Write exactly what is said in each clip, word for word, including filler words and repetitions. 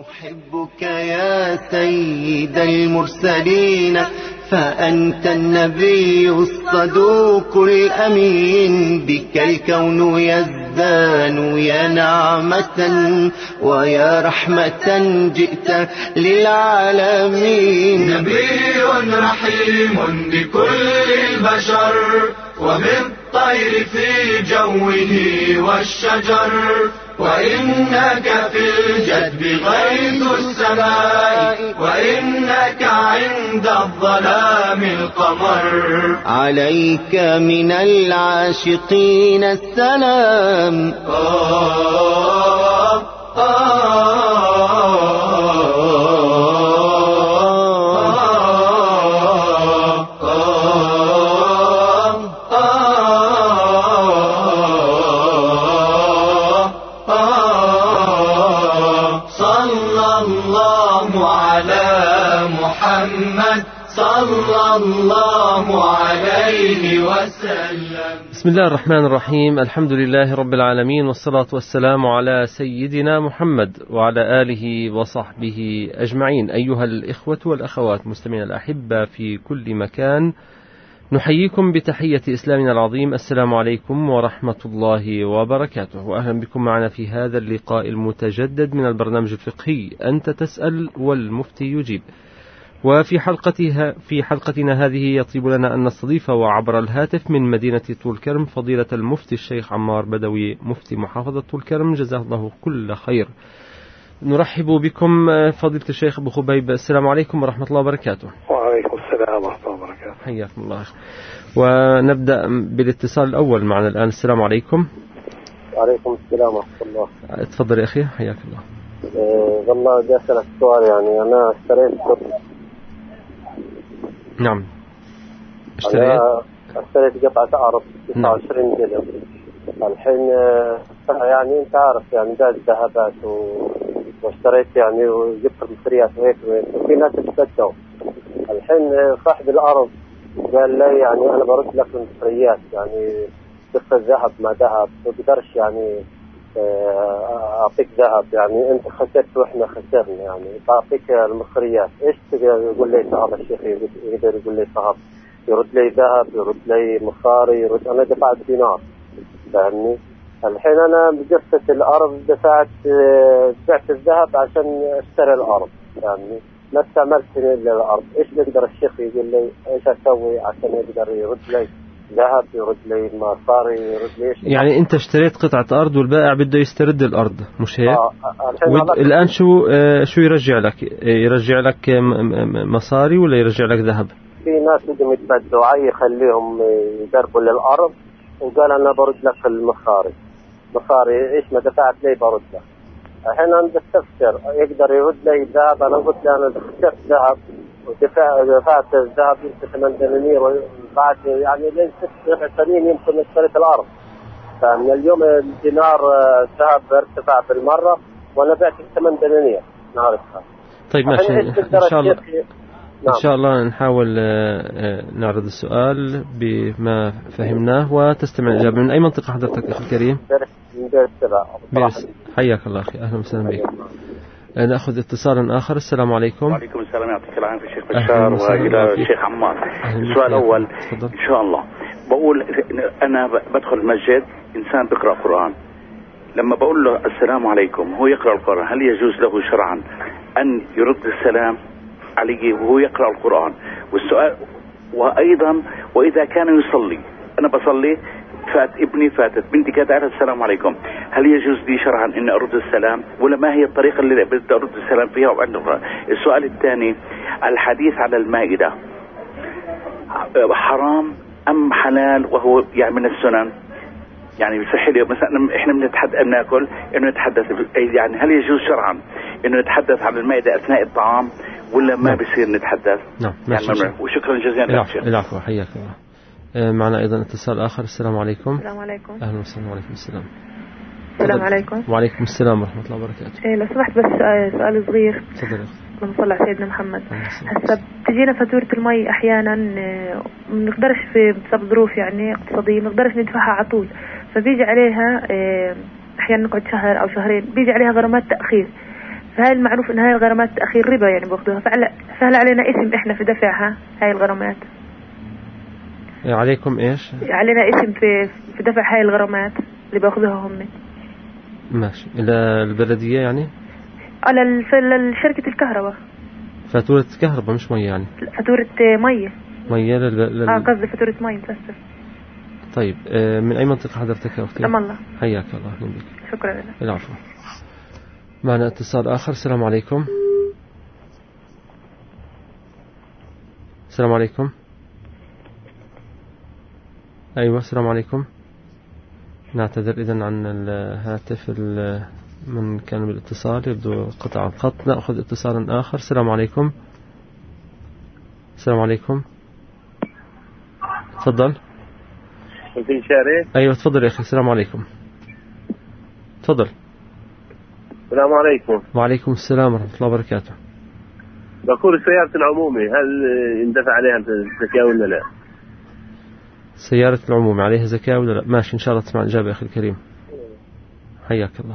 أحبك يا سيد المرسلين فأنت النبي الصدوق الأمين، بك الكون يزدان يا نعمة ويا رحمة جئت للعالمين. نبي رحيم بكل البشر وبالطير في جوه والشجر، وإنك في الجدب غيث السماء، وإنك عند الظلام القمر. عليك من العاشقين السلام. آه آه صلى الله عليه وسلم. بسم الله الرحمن الرحيم. الحمد لله رب العالمين، والصلاة والسلام على سيدنا محمد وعلى آله وصحبه أجمعين. أيها الإخوة والأخوات مستمعين الأحبة في كل مكان، نحييكم بتحية إسلامنا العظيم، السلام عليكم ورحمة الله وبركاته، وأهلا بكم معنا في هذا اللقاء المتجدد من البرنامج الفقهي أنت تسأل والمفتي يجيب. وفي حلقتها في حلقتنا هذه يطيب لنا أن نستضيف وعبر الهاتف من مدينة طول كرم فضيلة المفتي الشيخ عمار بدوي مفتي محافظة طول كرم، جزاه الله كل خير. نرحب بكم فضيلة الشيخ أبو خبيب، السلام عليكم ورحمة الله وبركاته. وعليكم السلام ورحمة الله وبركاته. حياكم الله. ونبدأ بالاتصال الأول معنا الآن. السلام عليكم. وعليكم السلام ورحمة الله. تفضل يا أخي، حياك الله. أه والله بدي أسألك سؤال. يعني أنا اشتريت نعم اشتريت اشتريت قطعة أرض تسعة وعشرين دينار. الحين يعني أنت عارف يعني ده الذهبات و... واشتريت يعني وجبت المصريات وهيك وفي ناس اشتدوا. الحين صاحب الأرض قال لي يعني أنا برد لك المصريات، يعني قصة ذهب ما ذهب ما بقدرش يعني أعطيك ذهب، يعني أنت خسرت وإحنا خسرنا، يعني بعطيك المصريات. إيش يقول لي هذا الشيخ؟ يقدر يقول لي ذهب، يرد لي ذهب، يرد لي مصاري، يرد. أنا دفعت دينار، فاهمني؟ الحين أنا بقصة الأرض دفعت دفعت الذهب عشان أشتري الأرض، فاهمني؟ ما استعملت إلا الأرض. إيش يقدر الشيخ يقول لي إيش أسوي عشان يقدر يرد لي ذهب، يرد لي مصاري، يرد لي؟ يعني أنت اشتريت قطعة أرض والبائع بده يسترد الأرض، مش هيك؟ آه. ود... الآن شو آه شو يرجع لك؟ يرجع لك مصاري ولا يرجع لك ذهب؟ في ناس بدهم يتبدوا عي يخليهم يقربوا للأرض، وقال أنا برد لك المصاري. مصاري إيش ما دفعت لي برد لك. الحين أنا بستفسر يقدر يرد لي ذهب. أنا قلت له أنا خسرت ذهب ودفع دفعت الذهب يمكن ثمان دنانير، وبعد يعني لين ست سبع سنين يمكن اشتريت الأرض. فمن اليوم الدينار الذهب ارتفع بالمرة وأنا بعت ثمان دنانير نعرفها. طيب ماشي، إن شاء الله نعم. إن شاء الله نحاول نعرض السؤال بما فهمناه وتستمع الإجابة. من أي منطقة حضرتك أخي الكريم؟ من بير السبع. حياك الله أخي، أهلا وسهلا بك. نأخذ اتصالا آخر. السلام عليكم. وعليكم السلام، يعطيك العافية الشيخ بشار وإلى الشيخ عمار. السؤال الأول إن شاء الله، بقول أنا بدخل المسجد إنسان بقرأ قرآن، لما بقول له السلام عليكم هو يقرأ القرآن، هل يجوز له شرعا أن يرد السلام عليه وهو يقرأ القرآن؟ والسؤال وأيضا وإذا كان يصلي، أنا بصلي فات ابني فاتت بنتي كانت على السلام عليكم، هل يجوز لي شرعا ان ارد السلام ولا ما هي الطريقه اللي بدي ارد السلام فيها؟ وعندنا السؤال الثاني، الحديث على المائده حرام ام حلال وهو يعني من السنن؟ يعني بصح لي مثلا احنا بنتحدث ان ناكل انه نتحدث، يعني هل يجوز شرعا انه نتحدث على المائده اثناء الطعام ولا ما بيصير نتحدث؟ نعم. يعني وشكرا جزيلا لك. العفو، حياك الله. معنا أيضا اتصال آخر. السلام عليكم. السلام عليكم. أهلا وسهلا. وعليكم السلام. السلام عليكم. وعليكم السلام ورحمة الله وبركاته. إيه لو سمحت بس سؤال, سؤال صغير. تفضل. اللهم صل على سيدنا محمد. هسه بتجينا فاتورة المي أحيانا ما بنقدرش في بسبب ظروف يعني اقتصادية ما بنقدرش ندفعها على طول، فبيجي عليها أحيانا نقعد شهر أو شهرين بيجي عليها غرامات تأخير. فهاي المعروف إن هاي الغرامات أخير ربا يعني بأخذوها، فهل علينا اسم إحنا في دفعها هاي الغرامات؟ عليكم إيش؟ علينا اسم في في دفع هاي الغرامات اللي بأخذوها هم. ماشي. إلى البلدية يعني؟ على شركة الكهرباء. فاتورة كهرباء مش مية يعني؟ فاتورة مية. مية لل... لل... اه قصدي فاتورة مية متأسف. طيب من أي منطقة حضرتك يا أختي؟ أم الله. حياك الله. أهلا بك. شكرا لك. العفو. معنا اتصال آخر. السلام عليكم. السلام عليكم. أيوة السلام عليكم. نعتذر إذن عن الهاتف من كان بالاتصال يبدو قطع الخط. نأخذ اتصالا آخر. السلام عليكم. السلام عليكم. تفضل. في شارع. أيوة تفضل يا أخي. السلام عليكم. تفضل. السلام عليكم. وعليكم السلام ورحمة الله وبركاته. بقول السيارة العمومي هل يندفع عليها الزكاة ولا لا؟ سيارة العمومي عليها زكاة ولا لا؟ ماشي إن شاء الله تسمع الإجابة يا أخي الكريم. حياك الله.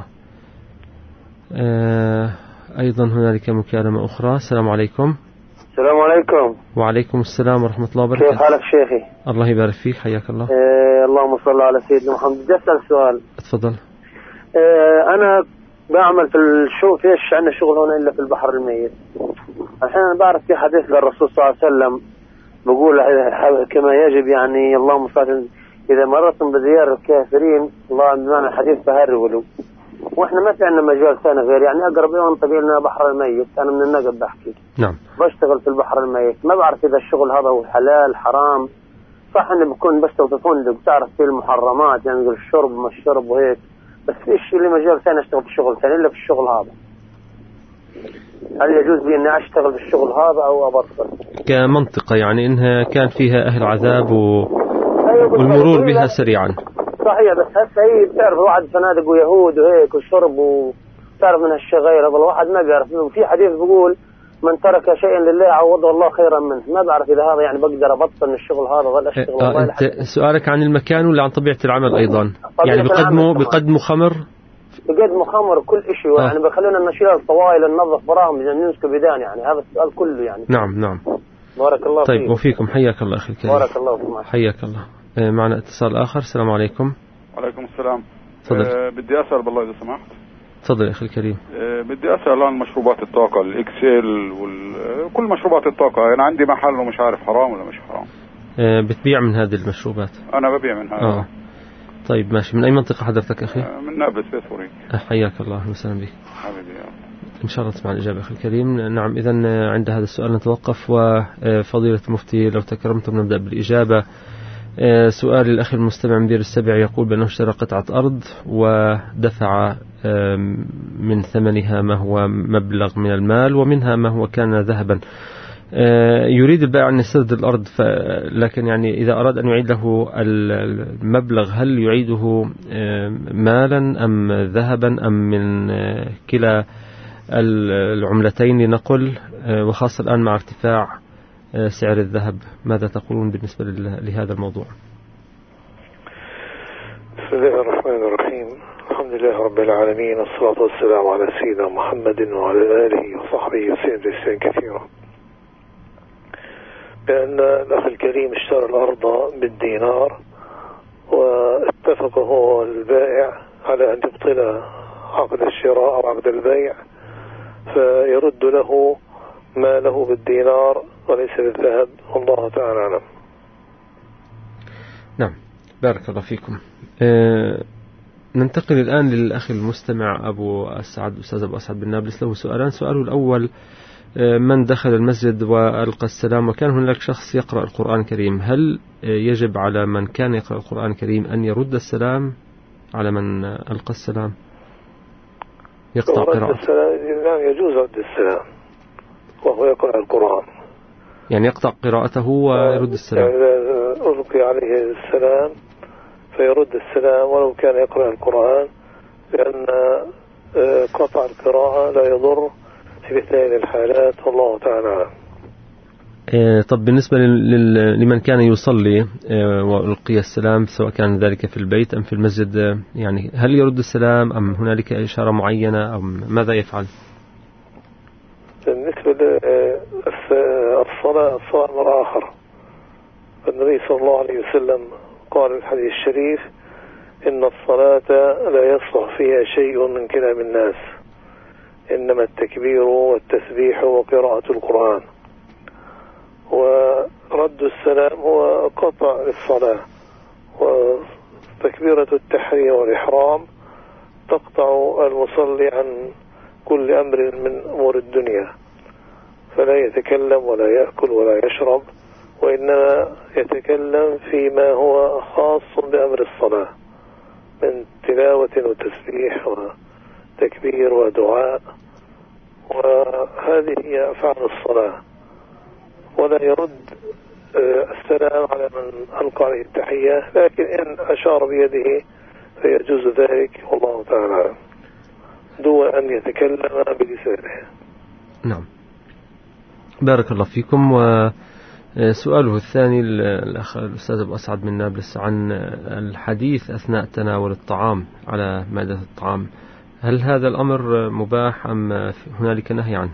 آه أيضا هنالك مكالمة أخرى. السلام عليكم. السلام عليكم. وعليكم السلام ورحمة الله وبركاته. كيف حالك شيخي؟ الله يبارك فيك. حياك الله. آه اللهم صل على سيدنا محمد. بدي أسأل سؤال. تفضل. آه أنا بعمل في الشغل، فيش عندنا شغل هنا إلا في البحر الميت. الحين أنا بعرف في حديث للرسول صلى الله عليه وسلم بقول كما يجب يعني اللهم صل إذا مرتم بزيارة الكافرين الله بمعنى الحديث فهرولوا، وإحنا ما في عندنا مجال ثاني غير يعني أقرب منطقة لنا بحر الميت. أنا من النقب بحكي. نعم. بشتغل في البحر الميت، ما بعرف إذا الشغل هذا هو حلال حرام. صح إني بكون بشتغل في فندق بتعرف فيه المحرمات يعني الشرب ما الشرب وهيك، بس فيش لي مجال ثاني أشتغل في الشغل ثاني إلا في الشغل هذا. هل يجوز لي إني أشتغل في الشغل هذا أو أبطل؟ كمنطقة يعني إنها كان فيها أهل عذاب و... والمرور بها سريعا. صحيح. بس هسه هي بتعرف واحد فنادق ويهود وهيك وشرب وتعرف من هالشغير هذا الواحد ما بيعرف. في حديث بيقول من ترك شيئا لله عوضه الله خيرا منه. ما بعرف إذا هذا يعني بقدر أبطل من الشغل هذا ولا أشتغل. أه أنت سؤالك عن المكان ولا عن طبيعة العمل أيضا؟ يعني بقدموا بقدموا خمر؟ بقدموا خمر كل شيء. يعني بخلونا نشيل الطوائل ننظف براهم نمسك بدان يعني. هذا السؤال كله يعني. نعم نعم. بارك الله طيب فيك. وفيكم. حياك الله أخي الكريم. بارك الله فيك. حياك الله. معنا اتصال آخر. السلام عليكم. وعليكم السلام. تفضل. أه بدي أسأل بالله إذا سمحت. تفضل يا أخي الكريم. أه بدي أسأل عن مشروبات الطاقة الإكسيل وكل مشروبات الطاقة. أنا عندي محل ومش عارف حرام ولا مش حرام. أه بتبيع من هذه المشروبات؟ أنا ببيع منها. آه. طيب ماشي. من أي منطقة حضرتك أخي؟ أه من نابلس في سوريا. حياك الله وسهلا بك. حبيبي. إن شاء الله تسمع الإجابة أخي الكريم. نعم إذن عند هذا السؤال نتوقف. وفضيلة المفتي لو تكرمتم نبدأ بالإجابة. سؤال الأخ المستمع مدير السبع يقول بأنه اشترى قطعة أرض ودفع من ثمنها ما هو مبلغ من المال ومنها ما هو كان ذهبا. يريد البائع أن يسترد الأرض، لكن يعني إذا أراد أن يعيد له المبلغ هل يعيده مالا أم ذهبا أم من كلا العملتين لنقل، وخاصة الآن مع ارتفاع سعر الذهب؟ ماذا تقولون بالنسبة لهذا الموضوع؟ بسم الله الرحمن الرحيم. الحمد لله رب العالمين، والصلاة والسلام على سيدنا محمد وعلى آله وصحبه وسلم تسليما كثيرا. بأن الأخ الكريم اشترى الأرض بالدينار واتفق هو البائع على أن يبطل عقد الشراء أو عقد البيع، فيرد له ما له بالدينار وليس بالذهب، والله تعالى أعلم. نعم بارك الله فيكم. أه ننتقل الآن للأخ المستمع أبو أسعد، أستاذ أبو أسعد بن نابلس. له سؤالان. سؤاله الأول: أه من دخل المسجد وألقى السلام وكان هناك شخص يقرأ القرآن الكريم، هل يجب على من كان يقرأ القرآن الكريم أن يرد السلام على من ألقى السلام؟ يقطع قراءته. نعم يجوز رد السلام وهو يقرأ القرآن، يعني يقطع قراءته ويرد السلام. يعني ألقي عليه السلام فيرد السلام ولو كان يقرأ القرآن، لأن قطع القراءة لا يضر في مثل هذه الحالات، والله تعالى. طب بالنسبة لمن كان يصلي وألقي السلام سواء كان ذلك في البيت أم في المسجد، يعني هل يرد السلام أم هنالك إشارة معينة أم ماذا يفعل؟ بالنسبة للصلاة الصلاة أمر آخر. النبي صلى الله عليه وسلم قال في الحديث الشريف: إن الصلاة لا يصلح فيها شيء من كلام الناس، إنما التكبير والتسبيح وقراءة القرآن. ورد السلام هو قطع للصلاة، وتكبيرة التحريم والإحرام تقطع المصلي عن كل أمر من أمور الدنيا، فلا يتكلم ولا يأكل ولا يشرب، وإنما يتكلم فيما هو خاص بأمر الصلاة من تلاوة وتسبيح وتكبير ودعاء، وهذه هي أفعال الصلاة. ولا يرد السلام على من ألقى عليه التحية، لكن إن أشار بيده فيجوز ذلك، والله تعالى، دون أن يتكلم بلسانه. نعم، بارك الله فيكم. وسؤاله الثاني الأخ الأستاذ أبو أسعد من نابلس عن الحديث أثناء تناول الطعام على مائدة الطعام، هل هذا الأمر مباح أم هنالك نهي عنه؟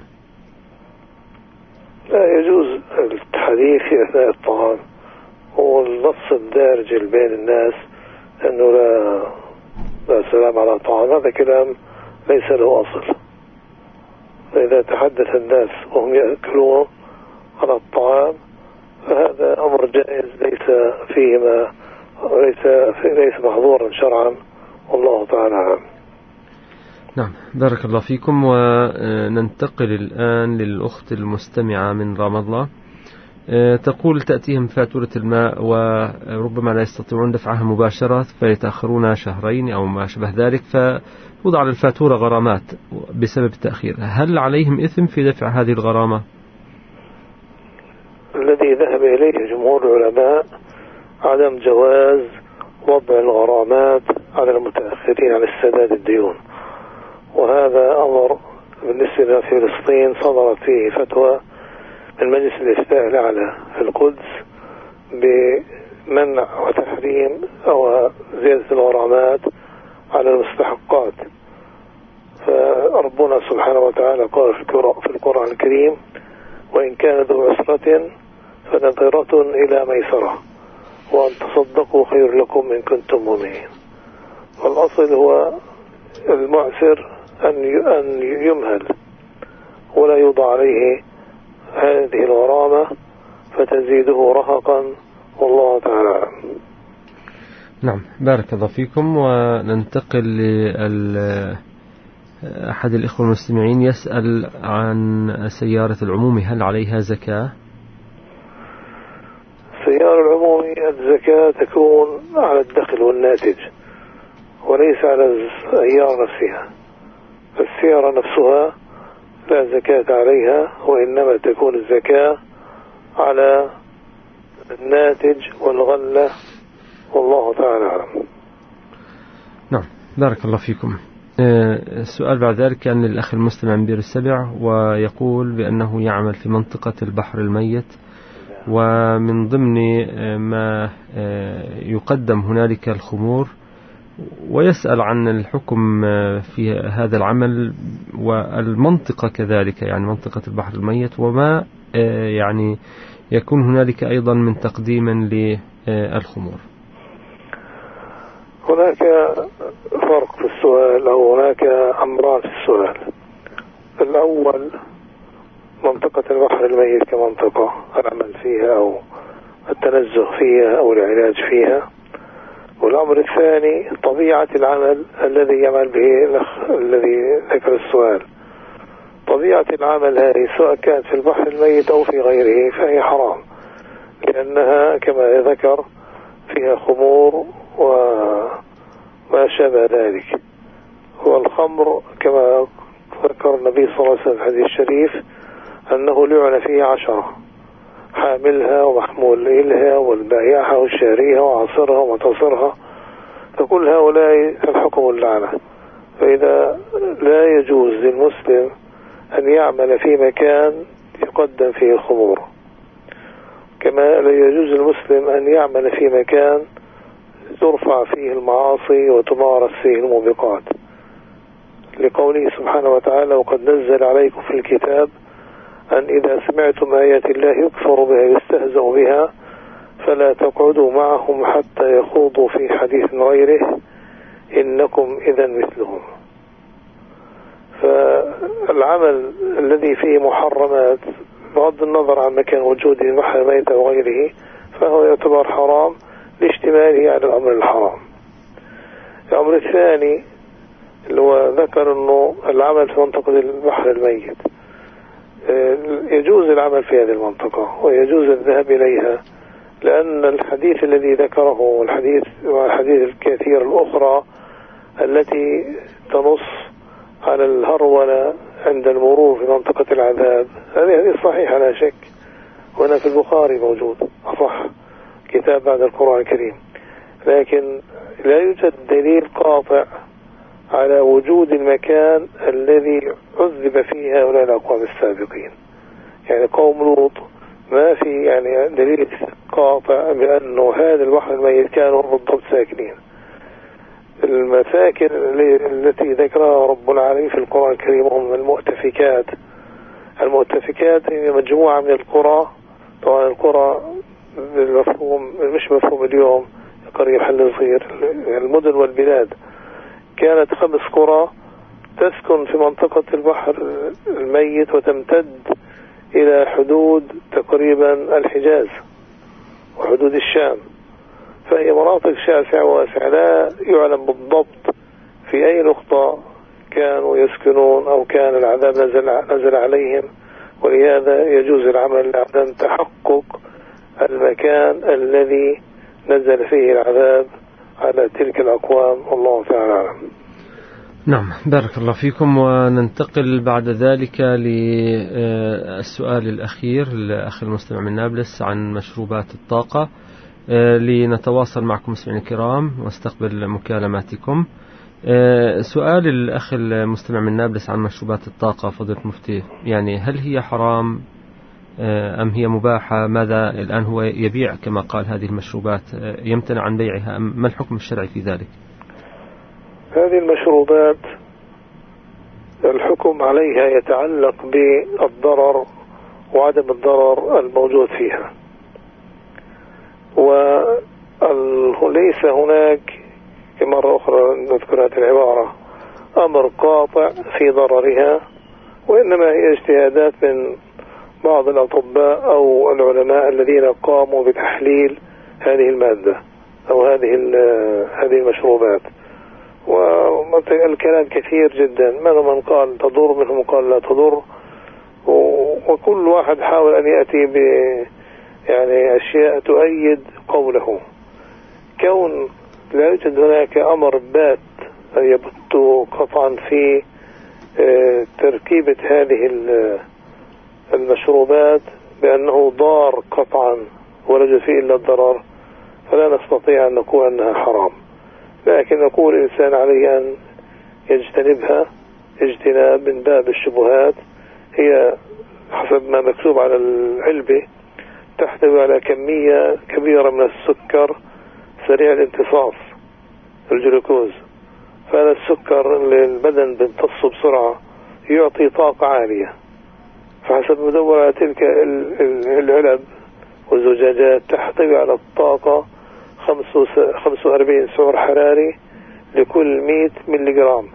لا يجوز الحديث في أثناء الطعام، والنص الدارج بين الناس أنه لا لا سلام على الطعام، هذا كلام ليس له أصل. فإذا تحدث الناس وهم يأكلون على الطعام فهذا أمر جائز، ليس فيه ما ليس ليس محظورا شرعا، والله تعالى أعلم. نعم، بارك الله فيكم. وننتقل الآن للأخت المستمعة من رام الله. تقول: تأتيهم فاتورة الماء وربما لا يستطيعون دفعها مباشرة فيتأخرون شهرين أو ما شبه ذلك، فوضع على الفاتورة غرامات بسبب التأخير، هل عليهم إثم في دفع هذه الغرامة؟ الذي ذهب إليه جمهور العلماء عدم جواز وضع الغرامات على المتأخرين عن السداد الديون، وهذا أمر بالنسبة في فلسطين صدرت فيه فتوى من مجلس الإفتاء الأعلى في القدس بمنع وتحريم أو زيادة الغرامات على المستحقات. فربنا سبحانه وتعالى قال في القرآن الكريم: وإن كان ذو عسرة فنظرة إلى ميسرة وأن تصدقوا خير لكم إن كنتم مؤمنين. والأصل هو المعسر أن يمهل ولا يوضع عليه هذه الغرامة فتزيده رهقا، والله تعالى. نعم، بارك الله فيكم. وننتقل لأحد الإخوة المستمعين يسأل عن سيارة العمومي، هل عليها زكاة؟ سيارة العمومي الزكاة تكون على الدخل والناتج وليس على السيارة نفسها. السيارة نفسها لا زكاة عليها، وإنما تكون الزكاة على الناتج والغلة، والله تعالى أعلم. نعم، بارك الله فيكم. السؤال بعد ذلك عن الأخ المستمع من بير السبع، ويقول بأنه يعمل في منطقة البحر الميت، ومن ضمن ما يقدم هنالك الخمور، ويسأل عن الحكم في هذا العمل والمنطقة كذلك، يعني منطقة البحر الميت، وما يعني يكون هنالك أيضا من تقديم للخمور. هناك فرق في السؤال، أو هناك أمران في السؤال. الأول منطقة البحر الميت كمنطقة العمل فيها أو التنزه فيها أو العلاج فيها. والأمر الثاني طبيعة العمل الذي يعمل به الأخ الذي ذكر السؤال. طبيعة العمل هذه سواء كانت في البحر الميت أو في غيره فهي حرام، لأنها كما ذكر فيها خمور وما شابه ذلك. والخمر كما ذكر النبي صلى الله عليه وسلم في الحديث الشريف أنه لعن فيه عشرة: حاملها ومحمول إلها والبائعها والشاريها وعاصرها ومتصرها، فكل هؤلاء الحكم اللعنة. فإذا لا يجوز للمسلم أن يعمل في مكان يقدم فيه الخمور، كما لا يجوز للمسلم أن يعمل في مكان ترفع فيه المعاصي وتمارس فيه الموبقات، لقوله سبحانه وتعالى: وقد نزل عليكم في الكتاب أن إذا سمعتم آيات الله يكفر بها يستهزأ بها فلا تقعدوا معهم حتى يخوضوا في حديث غيره إنكم إذا مثلهم. فالعمل الذي فيه محرمات بغض النظر عن مكان وجود البحر الميت أو غيره فهو يعتبر حرام لاشتماله على الأمر الحرام. الأمر الثاني اللي هو ذكر أنه العمل في منطقة البحر الميت يجوز العمل في هذه المنطقة ويجوز الذهاب إليها، لأن الحديث الذي ذكره والحديث والحديث الكثير الأخرى التي تنص على الهرولة عند المرور في منطقة العذاب هذه هذه صحيحة لا شك، وهنا في البخاري موجود أصح كتاب بعد القرآن الكريم، لكن لا يوجد دليل قاطع على وجود المكان الذي عذب فيه هؤلاء الأقوام السابقين. يعني قوم لوط ما في يعني دليل قاطع بأنه هذا البحر الميت كانوا بالضبط ساكنين. المساكن التي ذكرها رب العالمين في القرآن الكريم هم المؤتفكات. المؤتفكات هي مجموعة من القرى، طبعا القرى بالمفهوم مش مفهوم اليوم قرية محل صغير، المدن والبلاد، كانت خمس قرى تسكن في منطقة البحر الميت وتمتد إلى حدود تقريبا الحجاز وحدود الشام، فهي مناطق شاسعة واسعة لا يعلم بالضبط في أي نقطة كانوا يسكنون أو كان العذاب نزل, نزل عليهم، ولهذا يجوز العمل لعدم تحقق المكان الذي نزل فيه العذاب على تلك الأقوام. الله تعالى أعلم. نعم، بارك الله فيكم. وننتقل بعد ذلك للسؤال الأخير لأخ المستمع من نابلس عن مشروبات الطاقة، لنتواصل معكم مستمعين الكرام واستقبل مكالماتكم. سؤال الأخ المستمع من نابلس عن مشروبات الطاقة فضيلة المفتي، يعني هل هي حرام أم هي مباحة؟ ماذا الآن هو يبيع كما قال هذه المشروبات، يمتنع عن بيعها أم ما الحكم الشرعي في ذلك؟ هذه المشروبات الحكم عليها يتعلق بالضرر وعدم الضرر الموجود فيها، وليس هناك كمرة أخرى نذكر هذه العبارة أمر قاطع في ضررها، وإنما هي اجتهادات من بعض الأطباء أو العلماء الذين قاموا بتحليل هذه المادة أو هذه هذه المشروبات. والكلام كثير جدا، منهم من قال تضر منهم قال لا تضر، وكل واحد حاول أن يأتي ب يعني أشياء تؤيد قوله. كون لا يوجد هناك أمر بات يبت قطعا في تركيبة هذه المشروبات بأنه ضار قطعا ولا يوجد فيه إلا الضرر، فلا نستطيع أن نقول أنها حرام، لكن نقول الإنسان عليه أن يجتنبها اجتناب من باب الشبهات. هي حسب ما مكتوب على العلبة تحتوي على كمية كبيرة من السكر سريع الامتصاص الجلوكوز، فهذا السكر اللي البدن بيمتصه بسرعة يعطي طاقة عالية، فحسب مدور على تلك العلب والزجاجات تحتوي على الطاقة خمسة وأربعين سعر حراري لكل مئة ملي جرام.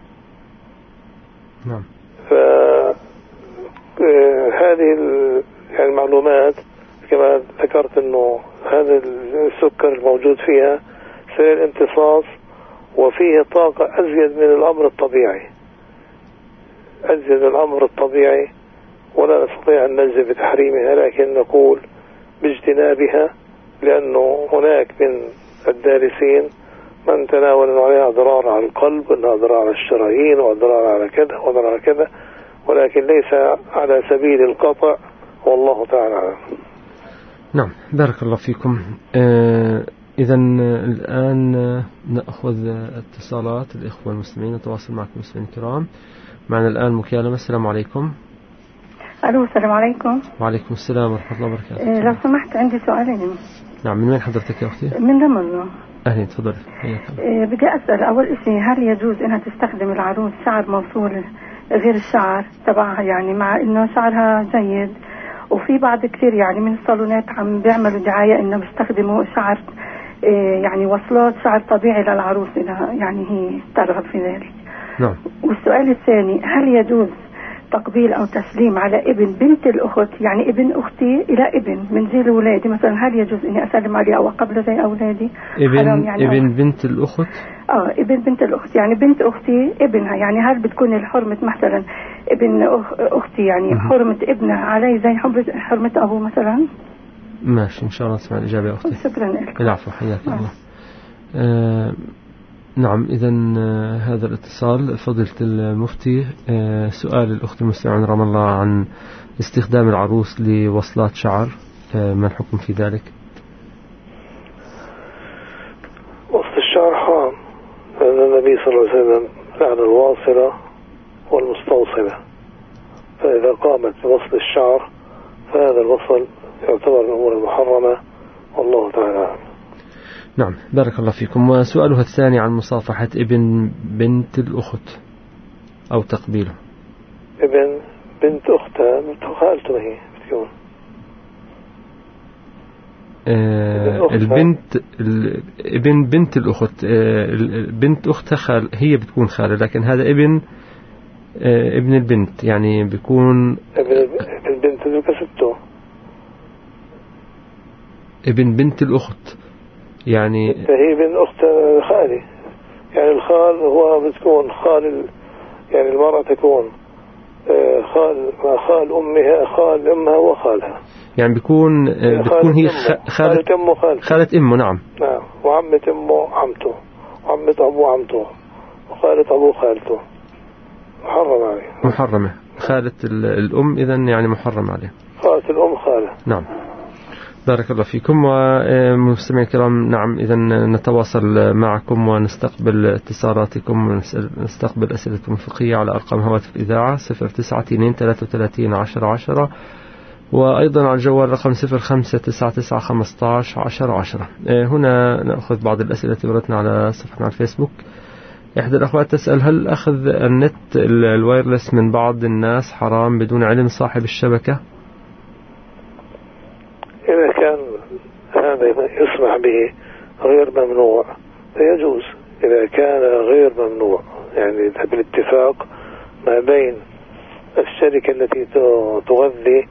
نعم. فهذه يعني المعلومات كما ذكرت أنه هذا السكر الموجود فيها سريع الامتصاص وفيه طاقة أزيد من الأمر الطبيعي، أزيد من الأمر الطبيعي، ولا نستطيع أن نجزم بتحريمها، لكن نقول باجتنابها، لأنه هناك من الدارسين من تناول عليها أضرار على القلب وأنها أضرار على الشرايين وأضرار على كذا وأضرار على كذا، ولكن ليس على سبيل القطع، والله تعالى أعلم. نعم، بارك الله فيكم. آه إذا الآن نأخذ اتصالات الإخوة المسلمين، نتواصل معكم المسلمين الكرام. معنا الآن مكالمة. السلام عليكم. ألو، السلام عليكم. وعليكم السلام ورحمة الله وبركاته. إيه لو سمحت عندي سؤالين. نعم، من وين حضرتك يا أختي؟ من رمضان. أهلا، تفضل. إيه بدي أسأل أول شيء، هل يجوز أنها تستخدم العروس شعر موصول غير الشعر تبعها، يعني مع إنه شعرها جيد. وفي بعض كثير يعني من الصالونات عم بيعملوا دعاية إنه بيستخدموا شعر يعني وصلات شعر طبيعي للعروس إذا يعني هي ترغب في ذلك. نعم. والسؤال الثاني، هل يجوز تقبيل أو تسليم على ابن بنت الأخت، يعني ابن أختي إلى ابن من جيل ولادي مثلا، هل يجوز إني أسلم عليه أو أقبله زي أولادي؟ ابن يعني ابن بنت الأخت؟ آه ابن بنت الأخت، يعني بنت أختي ابنها، يعني هل بتكون الحرمة مثلا ابن أخ أختي يعني حرمة ابنها علي زي حرمة أبوه مثلا؟ ماشي، إن شاء الله نسمع الإجابة يا أختي. شكرا لك. العفو، حياك الله. آه نعم، إذا آه هذا الاتصال فضيلة المفتي. آه سؤال الأخت المستمعة رحمه الله عن استخدام العروس لوصلات شعر، آه ما الحكم في ذلك؟ وصل الشعر حرام، لأن النبي صلى الله عليه وسلم لعن الواصلة والمستوصلة، فإذا قامت بوصل الشعر فهذا الوصل يعتبر من الأمور المحرمة، والله تعالى أعلم. نعم، بارك الله فيكم. وسؤالها الثاني عن مصافحة ابن بنت الأخت أو تقبيله. ابن بنت أختها بنت خالته هي بتكون آه البنت ابن بنت الأخت، آه بنت أختها خال، هي بتكون خالة، لكن هذا ابن آه ابن البنت، يعني بيكون ابن البنت اللي كسبته ابن بنت الأخت، يعني هي بنت أخت خالي، يعني الخال هو بتكون خال، يعني المرأة تكون خال خال أمها، خال أمها وخالها، يعني بيكون بتكون هي خالة أمه خالته، خالة أمه. نعم نعم، وعمة أمه عمته، وعمة أبوه عمته، وخالة أبوه خالته، محرم عليه. محرمة خالة الأم، إذن يعني محرم عليه. خالة الأم خالة. نعم، بارك الله فيكم. ومستمعين الكرام، نعم، إذا نتواصل معكم ونستقبل اتصالاتكم ونستقبل أسئلتكم الفقهية على أرقام هواتف الإذاعة صفر تسعة اثنين ثلاثة ثلاثين عشرة عشرة، وأيضا على الجوال رقم صفر خمسة تسعة تسعة خمسة عشر عشرة عشرة. هنا نأخذ بعض الأسئلة التي وردتنا على صفحتنا على الفيسبوك. إحدى الأخوات تسأل: هل أخذ النت الوايرلس من بعض الناس حرام بدون علم صاحب الشبكة؟ إذا كان هذا يسمح به غير ممنوع فيجوز، إذا كان غير ممنوع يعني بالاتفاق ما بين الشركة التي تغذي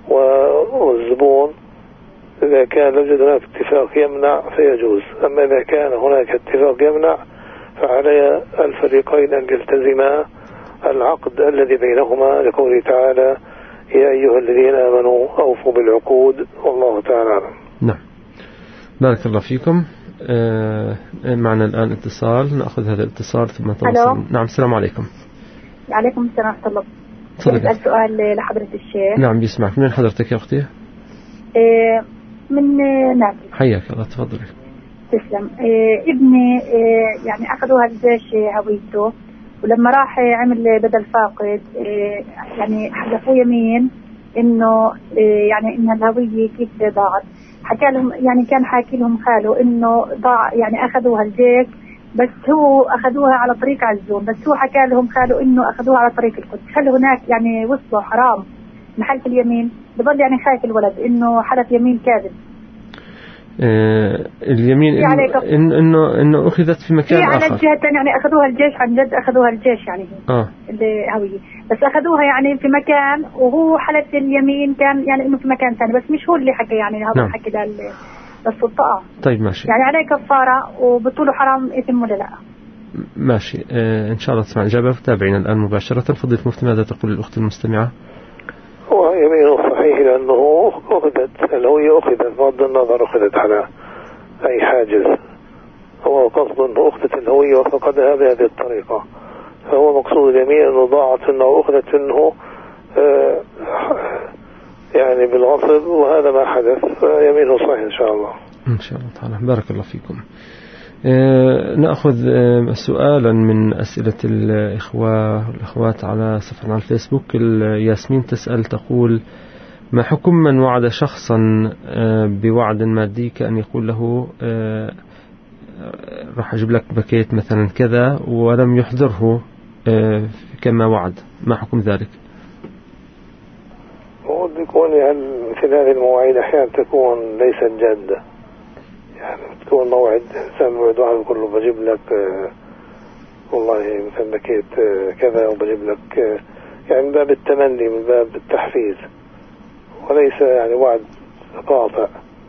والزبون، إذا كان لا يوجد هناك اتفاق يمنع فيجوز. أما إذا كان هناك اتفاق يمنع فعلى الفريقين أن يلتزما العقد الذي بينهما، لقوله تعالى: يا أيها الذين آمنوا أوفوا بالعقود، والله تعالى أعلم. نعم، بارك الله فيكم. آه معنا الآن اتصال، نأخذ هذا الاتصال ثم نتواصل. نعم، السلام عليكم. وعليكم السلام ورحمة الله. تفضل. أسأل سؤال لحضرة الشيخ. نعم، بيسمعك. من حضرتك يا أختي؟ آه من نابل. حياك الله، تفضلي. تسلم. آه ابني آه يعني أخذوها الجيش هويته، ولما راح عمل بدل فاقد آه يعني حلفوا يمين انه آه يعني ان الهوية كيف ضاعت. حكى لهم يعني كان حاكي لهم خاله انه ضاع، يعني اخذوها الجيش بس هو اخذوها على طريق عزوم، بس هو حكى لهم خاله انه اخذوها على طريق القدس. هل هناك يعني وصلوا حرام محل اليمين؟ بضل يعني خايف الولد انه حلف يمين كاذب. آه اليمين إنه, إنه, إنه, إنه أخذت في مكان آخر. على الجهة الثانية يعني أخذوها الجيش، عن جد أخذوها الجيش يعني آه. الهوية، بس أخذوها يعني في مكان وهو حلف اليمين كان يعني إنه في مكان ثاني، بس مش هو اللي حكى يعني هذا. نعم. حكى للسلطة. طيب ماشي، يعني عليه كفارة وبطوله حرام إثم ولا لا؟ ماشي. آه إن شاء الله تسمع الإجابة. تابعينا الآن مباشرة. فضيلة المفتي، ماذا تقول الأخت المستمعة؟ هو يمينه صحيح، لأنه أخذت الهوية، أخذت بغض النظر أخذت على أي حاجز، هو قصد أنه أخذت الهوية وفقدها بهذه الطريقة، فهو مقصود اليمين أنه ضاعت أنه أخذت منه آه يعني بالغصب، وهذا ما حدث، فيمينه صحيح إن شاء الله. إن شاء الله تعالى، بارك الله فيكم. آه نأخذ آه سؤالا من أسئلة الإخوة والأخوات على صفحة على الفيسبوك. ياسمين تسأل تقول: ما حكم من وعد شخصا آه بوعد مادي، كأن يقول له آه راح أجيب لك باكيت مثلا كذا ولم يحضره كما وعد؟ ما حكم ذلك؟ يكون يعني مثل هذه المواعيد أحيانا تكون ليست جادة، يعني تكون موعد إنسان موعد واحد يقول له بجيب لك آه والله مثلا لكيت آه كذا وبجيب لك آه يعني من باب التمني من باب التحفيز وليس يعني وعد قاطع.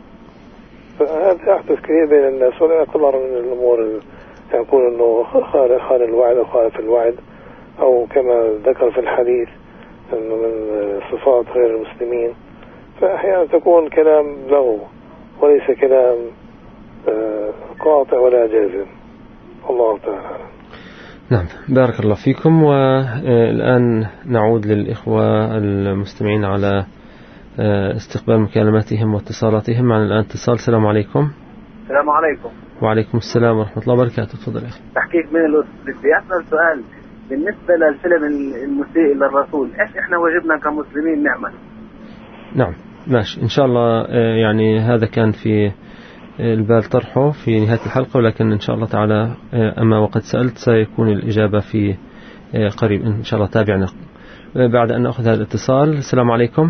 فهذا يحدث كثير بين الناس ولا يعتبر من الأمور يعني يكون أنه خان الوعد أو خالف الوعد، أو كما ذكر في الحديث أنه من صفات غير المسلمين. فأحيانا تكون كلام لغو وليس كلام قاطع ولا جازم. الله تعالى. نعم، بارك الله فيكم. والآن نعود للإخوة المستمعين على استقبال مكالماتهم واتصالاتهم. معنا الآن اتصال. السلام عليكم. السلام عليكم. وعليكم السلام ورحمة الله وبركاته. تفضل يا أخي. تحقيق من الأسر. بدي أسأل سؤال بالنسبة للفيلم المسيء للرسول، إيش إحنا واجبنا كمسلمين نعمل؟ نعم ماشي إن شاء الله. يعني هذا كان في البال طرحه في نهاية الحلقة، ولكن إن شاء الله تعالى أما وقد سألت سيكون الإجابة في قريب إن شاء الله. تابعنا بعد أن نأخذ هذا الاتصال. السلام عليكم.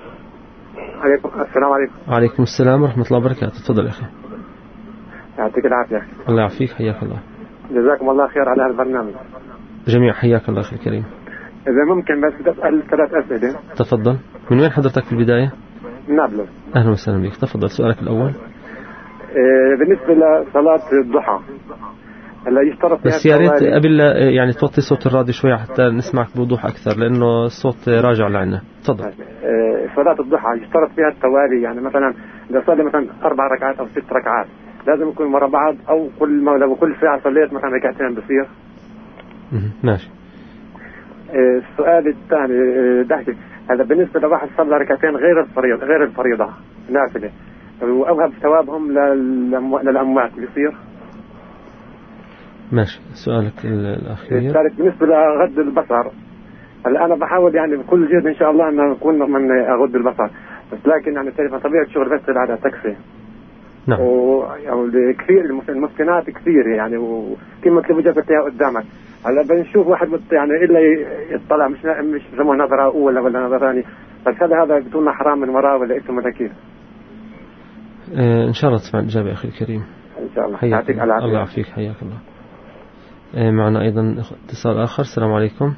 عليكم السلام عليكم. وعليكم السلام ورحمة الله وبركاته. تفضل يا أخي. يعطيك العافية. الله يعافيك، حياك الله. جزاكم الله خير على هذا البرنامج. جميع حياك الله أخي الكريم. إذا ممكن بس أسأل ثلاث أسئلة. تفضل. من وين حضرتك في البداية؟ من نابلس. أهلا وسهلا بك. تفضل سؤالك الأول. إيه بالنسبة لصلاة الضحى هلا يشترط فيها بس يا ريت قبل يعني توطي صوت الراديو شوي حتى نسمعك بوضوح أكثر لأنه الصوت راجع لعنا. تفضل. إيه صلاة الضحى يشترط فيها التوالي، يعني مثلا إذا صلي مثلا أربع ركعات أو ست ركعات لازم يكون ورا بعض، أو كل ما لو كل ساعة صليت مثلا ركعتين بصير؟ ماشي. إيه السؤال الثاني ضحكي هذا بالنسبة لواحد صلى ركعتين غير الفريضة غير الفريضة نافلة وأوهب ثوابهم للأموات بيصير؟ ماشي. سؤالك الأخير. الثالث بالنسبة لغض البصر، هلا أنا بحاول يعني بكل جهد إن شاء الله أن أكون من أغض البصر، بس لكن يعني تعرف طبيعة الشغل بس على تكفي. نعم. يعني كثير المسكنات كثير يعني وكما تبغى جابتها قدامك. هلا بنشوف واحد يعني إلا يطلع مش مش يسموه نظرة أولى ولا نظرة ثانية، بس هذا هذا بتقولنا حرام من وراه ولا اسمه ولا كيف؟ آه إن شاء الله تسمع الإجابة يا أخي الكريم. إن شاء الله. يعطيك العافية. الله يعافيك، حياك الله. آه معنا أيضا اتصال آخر. السلام عليكم.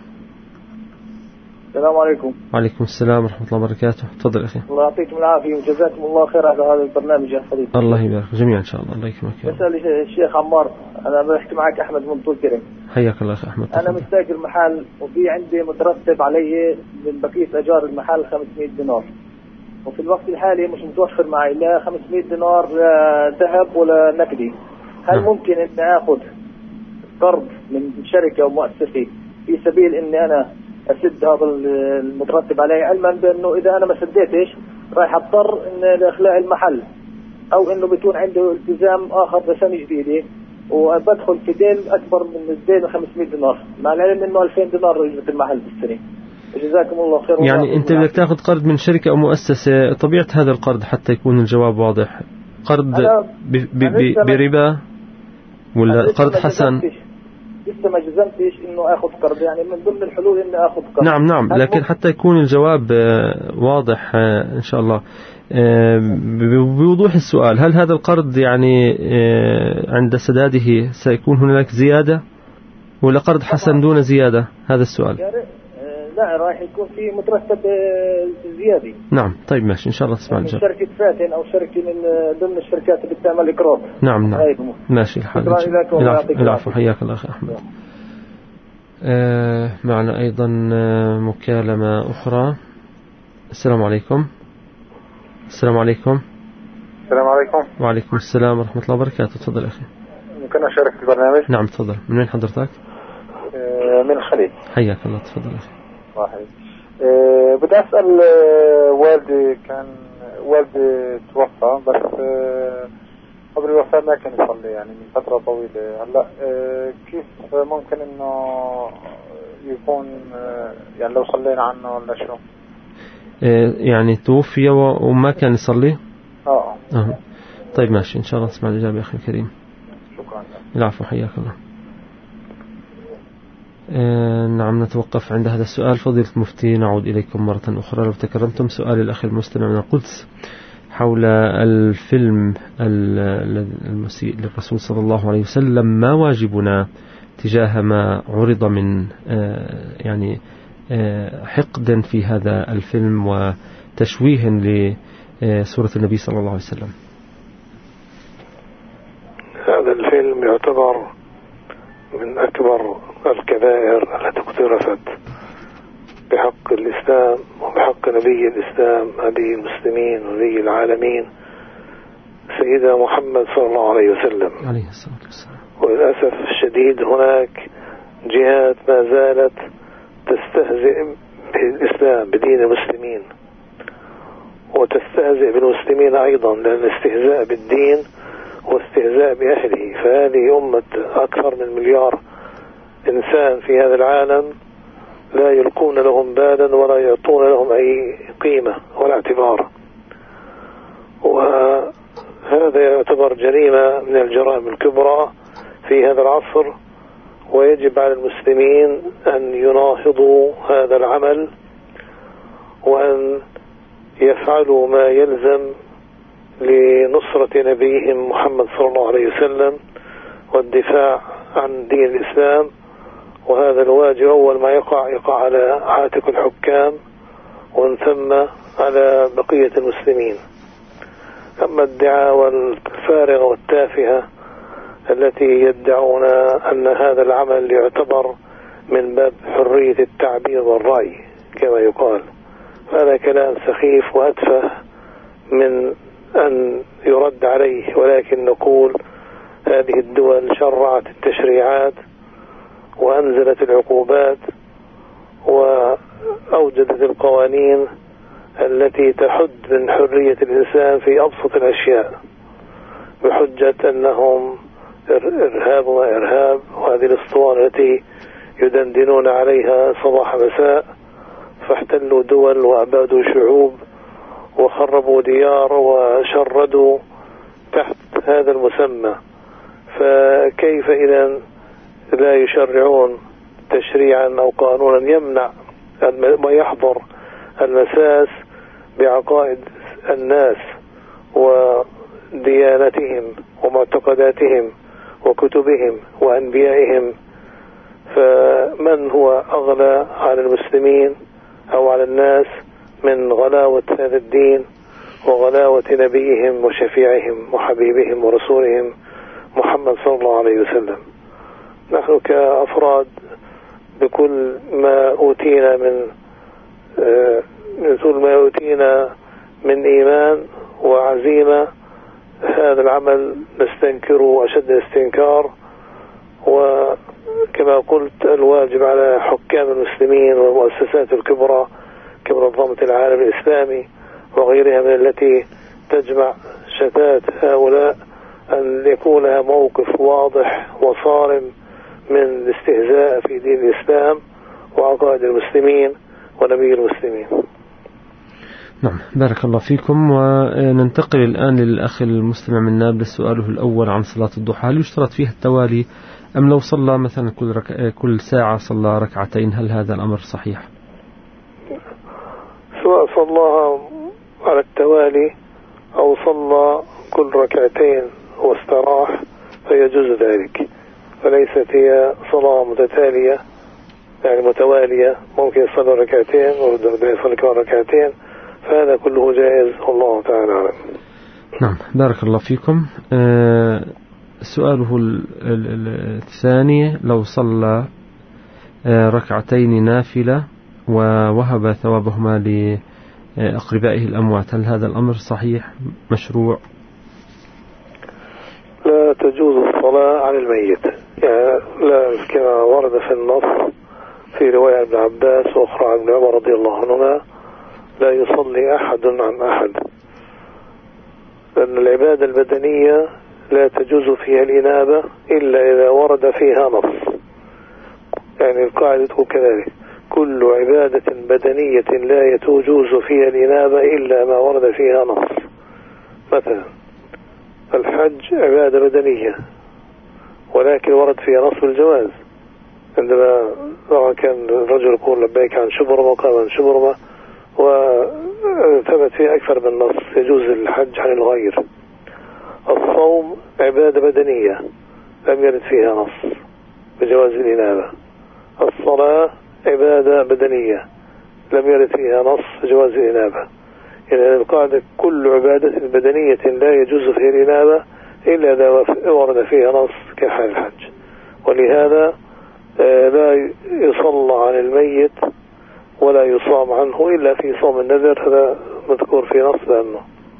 السلام عليكم. وعليكم السلام ورحمة الله وبركاته. تفضل أخي. الله يعطيكم العافية وجزاكم الله خير على هذا البرنامج يا حبيبي. الله يبارك جميعا إن شاء الله. الله يكرمك. بسأل الشيخ عمار، أنا بحكي معك أحمد من طول كرم. حياك الله أخي أحمد. أنا مستأجر محل وفي عندي مترتب علي من بقية أجار المحل خمسمائة دينار، وفي الوقت الحالي مش متوفر معي لا خمسمائة دينار ذهب ولا نقدي. هل نعم. ممكن إن آخذ قرض من شركة أو مؤسسة في سبيل إني أنا أسد هذا المترتب علي، علما بأنه إذا أنا ما سديتش راح أضطر إن لإخلاء المحل، أو إنه بيكون عنده التزام آخر بسنة جديدة وبدخل في دين أكبر من الدين خمسمائة دينار، مع العلم إنه ألفين دينار رجلة المحل بالسنة. جزاكم الله خير. يعني أنت بدك تأخذ قرض من شركة أو مؤسسة، طبيعة هذا القرض حتى يكون الجواب واضح، قرض بربا ولا قرض حسن؟ لسه ما جزمتش انه اخذ قرض، يعني من ضمن الحلول اني اخذ قرض. نعم نعم، لكن حتى يكون الجواب واضح ان شاء الله بوضوح السؤال، هل هذا القرض يعني عند سداده سيكون هناك زيادة ولا قرض حسن دون زيادة؟ هذا السؤال. لا راح يكون في مترتب زيادة. نعم طيب ماشي إن شاء الله تسمع الجواب. شركة فاتن أو شركة من ضمن الشركات اللي بتعمل إقراض. نعم نعم ماشي الحال. العفو حياك الله أخي أحمد. آه معنا أيضا مكالمة أخرى. السلام عليكم. السلام عليكم. السلام عليكم. وعليكم السلام ورحمة الله وبركاته. تفضل أخي. ممكن أشارك في البرنامج؟ نعم تفضل. من وين حضرتك؟ من الخليج. حياك الله. تفضل أخي. واحد أه بدي أسأل أه والدي كان والدي توفى، بس أه قبل الوفاة ما كان يصلي يعني من فترة طويلة. هلا أه كيف ممكن إنه يكون أه يعني لو صلينا عنه ولا شو؟ أه يعني توفي وما كان يصلي؟ اه اه طيب ماشي إن شاء الله تسمع الإجابة يا أخي الكريم. شكرا. العفو حياك الله. آه نعم، نتوقف عند هذا السؤال. فضيلة المفتي، نعود إليكم مرة أخرى. لو تكرمتم، سؤال الأخ المستمع من القدس حول الفيلم المسيء للرسول صلى الله عليه وسلم، ما واجبنا تجاه ما عرض من آه يعني آه حقد في هذا الفيلم وتشويه لسورة النبي صلى الله عليه وسلم؟ هذا الفيلم يعتبر من أكبر الكبائر التي اقترفت بحق الإسلام وبحق نبي الإسلام، نبي المسلمين ونبي العالمين، سيدنا محمد صلى الله عليه وسلم عليه الصلاة والسلام. وللأسف الشديد هناك جهات ما زالت تستهزئ بالإسلام، بدين المسلمين، وتستهزئ بالمسلمين أيضا، لأن الاستهزاء بالدين واستهزاء بأهله. فهذه أمة أكثر من مليار إنسان في هذا العالم لا يلقون لهم بالا ولا يعطون لهم أي قيمة ولا اعتبار، وهذا يعتبر جريمة من الجرائم الكبرى في هذا العصر، ويجب على المسلمين أن يناهضوا هذا العمل وأن يفعلوا ما يلزم لنصرة نبيهم محمد صلى الله عليه وسلم والدفاع عن دين الإسلام. وهذا الواجب أول ما يقع يقع على عاتق الحكام ومن ثم على بقية المسلمين. أما الدعاوى الفارغة والتافهة التي يدعون أن هذا العمل يعتبر من باب حرية التعبير والرأي كما يقال، هذا كلام سخيف وأتفه من أن يرد عليه. ولكن نقول هذه الدول شرعت التشريعات وأنزلت العقوبات وأوجدت القوانين التي تحد من حرية الإنسان في أبسط الأشياء بحجة أنهم إرهاب وإرهاب، وهذه الأسطوانة التي يدندنون عليها صباح مساء، فاحتلوا دول وأبادوا شعوب وخربوا ديار وشردوا تحت هذا المسمى. فكيف إذن لا يشرعون تشريعا أو قانونا يمنع ويحظر المساس بعقائد الناس وديانتهم ومعتقداتهم وكتبهم وأنبيائهم؟ فمن هو أغلى على المسلمين أو على الناس من غلاوة هذا الدين وغلاوة نبيهم وشفيعهم وحبيبهم ورسولهم محمد صلى الله عليه وسلم؟ نحن كأفراد بكل ما أوتينا من بكل ما أوتينا من إيمان وعزيمة هذا العمل نستنكره أشد الاستنكار. وكما قلت الواجب على حكام المسلمين والمؤسسات الكبرى كمنظمة العالم الإسلامي وغيرها من التي تجمع شتات هؤلاء أن يكون لها موقف واضح وصارم من الاستهزاء في دين الإسلام وعقائد المسلمين ونبي المسلمين. نعم، بارك الله فيكم. وننتقل الآن للأخ المستمع من نابلس. سؤاله الأول عن صلاة الضحى، هل يشترط فيها التوالي أم لو صلى مثلا كل, رك... كل ساعة صلى ركعتين، هل هذا الأمر صحيح؟ سواء صلىها على التوالي أو صلى كل ركعتين واستراح فيجوز ذلك، فليست هي صلاة متتالية يعني متوالية، ممكن يصلي ركعتين ويرجع يصلي كمان ركعتين، فهذا كله جائز والله تعالى أعلم. نعم، بارك الله فيكم. أه سؤاله الثاني، لو صلى ركعتين نافلة ووهب ثوابهما لأقربائه الأموات، هل هذا الأمر صحيح مشروع؟ لا تجوز الصلاة على الميت، يعني لا كما ورد في النص في رواية ابن عباس وأخرى عن ابن عمر رضي الله عنهما لا يصلي أحد عن أحد، لأن العبادة البدنية لا تجوز فيها الإنابة إلا إذا ورد فيها نص. يعني القاعدة كذلك، كل عبادة بدنية لا يجوز فيها الإنابة إلا ما ورد فيها نص. مثلا الحج عبادة بدنية ولكن ورد فيها نص الجواز، عندما كان الرجل يقول لبيك عن شبرمة وقال عن شبرمة، وثبت فيه أكثر من نص يجوز الحج عن الغير. الصوم عبادة بدنية لم يرد فيها نص بجواز الإنابة. الصلاة عبادة بدنية لم يرد فيها نص بجواز الإنابة. يعني القاعدة كل عبادة بدنية لا يجوز فيها الإنابة إلا إذا ورد فيها نص كحال الحج. ولهذا لا يصلى عن الميت ولا يصام عنه إلا في صوم النذر، هذا مذكور في نص لأنه.